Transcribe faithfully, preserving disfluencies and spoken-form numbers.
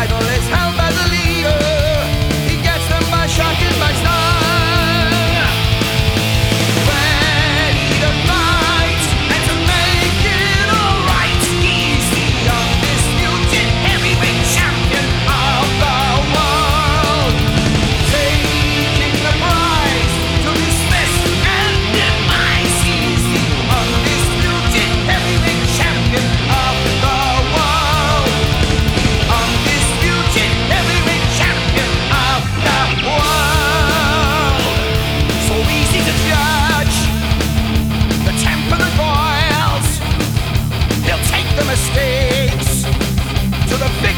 title is held by the leader. He gets them by shock and by stun. Ready to fight and to make it alright. He's the undisputed heavyweight champion of the world, taking the prize to dismiss and demise. He's the undisputed heavyweight champion of the world, undisputed heavyweight champion of the world. So easy to judge the temper that boils. He'll take the mistakes to the